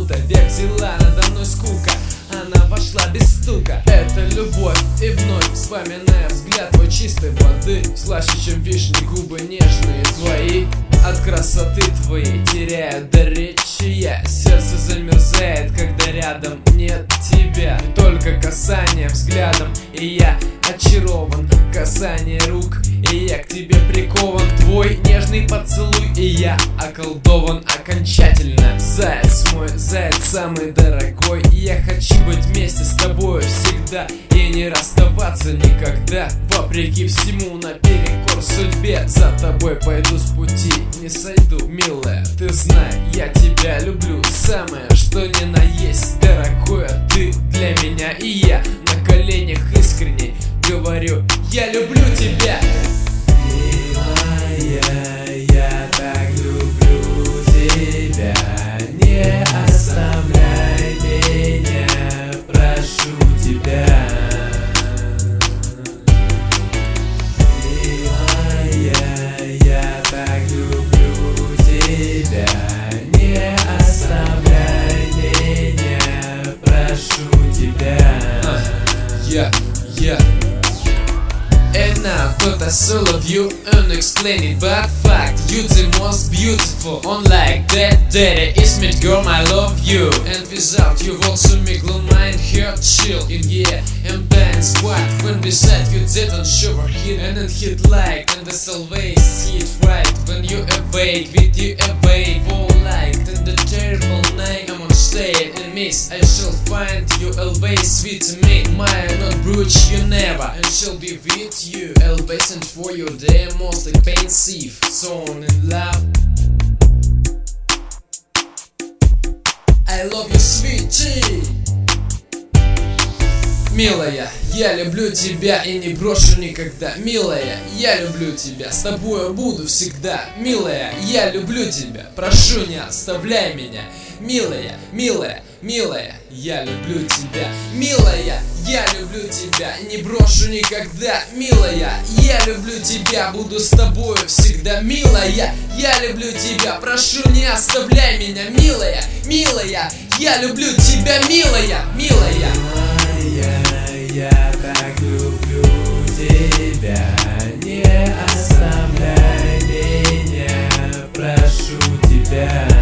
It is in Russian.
будто век взяла надо мной скука. Она вошла без стука. Это любовь, и вновь вспоминая взгляд твой чистой воды, слаще, чем вишни, губы нежные твои. От красоты твоей теряю до речи я. Сердце замерзает, когда рядом нет тебя. И только касание взглядом, и я очарован. Касание рук, и я к тебе прикован. Твой нежный поцелуй, и я околдован окончательно. Заяц мой, заяц самый дорогой, я хочу быть вместе с тобой всегда и не расставаться никогда. Вопреки всему, наперекор судьбе, за тобой пойду с пути, не сойду. Милая, ты знай, я тебя люблю, самое что ни на есть. Дорогое, ты для меня, и я на коленях искренне говорю: я люблю тебя. Милая, я так люблю тебя, не оставляй меня, прошу тебя. Милая, я так люблю тебя, не оставляй меня, прошу тебя. And now thought I saw of you, unexplained but fact. You the most beautiful, unlike that daddy is me girl, I love you. And without you also make my mind hurt chill. In yeah, I'm dying spot when beside you didn't show a hit. And it hit like, and it's always hit right. When you awake, with you awake, all like. In the terrible night I'm on stage and miss, I shall find you always sweet to me. Mine not brooch, you never, and shall be with you always, and for your day most expensive song in love. I love you, sweetie. Милая, я люблю тебя и не брошу никогда. Милая, я люблю тебя, с тобою буду всегда. Милая, я люблю тебя, прошу, не оставляй меня. Милая, милая, милая, я люблю тебя. Милая, я люблю тебя, не брошу никогда. Милая, я люблю тебя, буду с тобою всегда. Милая, я люблю тебя, прошу, не оставляй меня. Милая, милая, я люблю тебя. Милая, милая. Я так люблю тебя, не оставляй меня, прошу тебя.